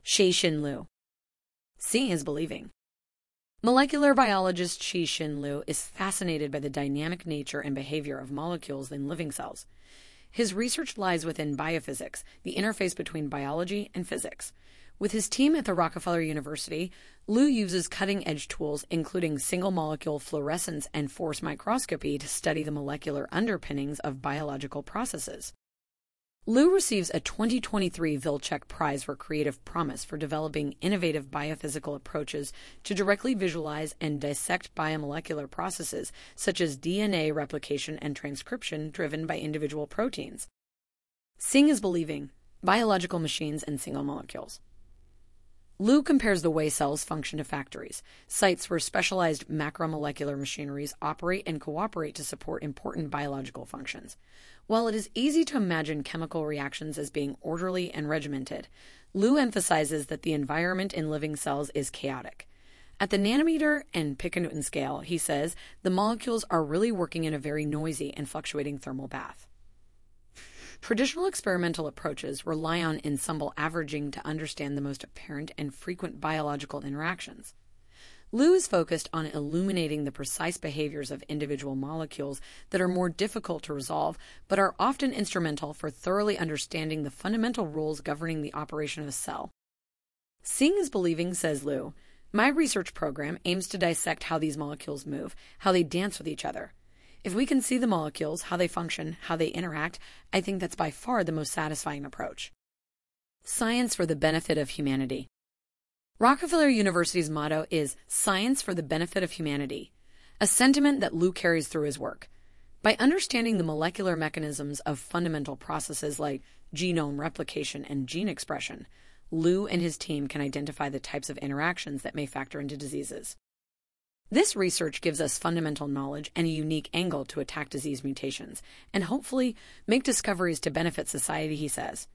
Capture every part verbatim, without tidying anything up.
Xie-Xin Liu. Seeing is believing. Molecular biologist Xie-Xin Liu is fascinated by the dynamic nature and behavior of molecules in living cells. His research lies within biophysics, the interface between biology and physics. With his team at the Rockefeller University, Liu uses cutting-edge tools including single-molecule fluorescence and force microscopy to study the molecular underpinnings of biological processes. Liu receives a twenty twenty-three Wilczek Prize for Creative Promise for developing innovative biophysical approaches to directly visualize and dissect biomolecular processes such as D N A replication and transcription driven by individual proteins. Seeing is believing. Biological machines and single molecules. Liu compares the way cells function to factories, sites where specialized macromolecular machineries operate and cooperate to support important biological functions. While it is easy to imagine chemical reactions as being orderly and regimented, Liu emphasizes that the environment in living cells is chaotic. At the nanometer and piconewton scale, he says, the molecules are really working in a very noisy and fluctuating thermal bath. Traditional experimental approaches rely on ensemble averaging to understand the most apparent and frequent biological interactions. Liu is focused on illuminating the precise behaviors of individual molecules that are more difficult to resolve, but are often instrumental for thoroughly understanding the fundamental rules governing the operation of a cell. Seeing is believing, says Liu. My research program aims to dissect how these molecules move, how they dance with each other. If we can see the molecules, how they function, how they interact, I think that's by far the most satisfying approach. Science for the benefit of humanity. Rockefeller University's motto is Science for the benefit of humanity, a sentiment that Liu carries through his work. By understanding the molecular mechanisms of fundamental processes like genome replication and gene expression, Liu and his team can identify the types of interactions that may factor into diseases. This research gives us fundamental knowledge and a unique angle to attack disease mutations, and hopefully make discoveries to benefit society, he says.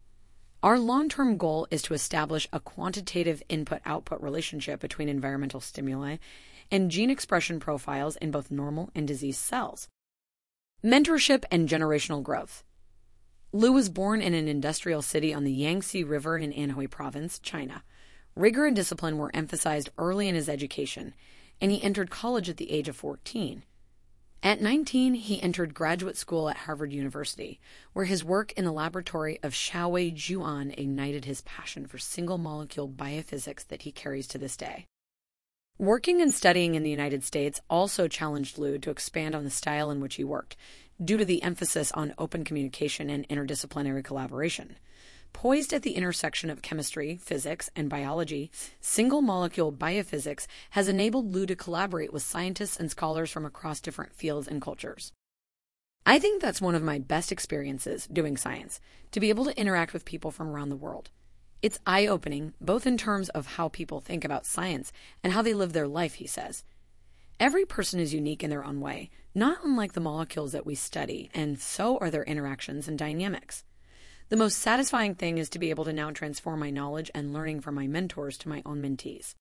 Our long-term goal is to establish a quantitative input-output relationship between environmental stimuli and gene expression profiles in both normal and diseased cells. Mentorship and generational growth. Liu was born in an industrial city on the Yangtze River in Anhui Province, China. Rigor and discipline were emphasized early in his education, and he entered college at the age of fourteen. At nineteen, he entered graduate school at Harvard University, where his work in the laboratory of Xiaowei Zhuan ignited his passion for single-molecule biophysics that he carries to this day. Working and studying in the United States also challenged Liu to expand on the style in which he worked, due to the emphasis on open communication and interdisciplinary collaboration. Poised at the intersection of chemistry, physics, and biology, single-molecule biophysics has enabled Liu to collaborate with scientists and scholars from across different fields and cultures. I think that's one of my best experiences doing science, to be able to interact with people from around the world. It's eye-opening, both in terms of how people think about science and how they live their life, he says. Every person is unique in their own way, not unlike the molecules that we study, and so are their interactions and dynamics. The most satisfying thing is to be able to now transform my knowledge and learning from my mentors to my own mentees.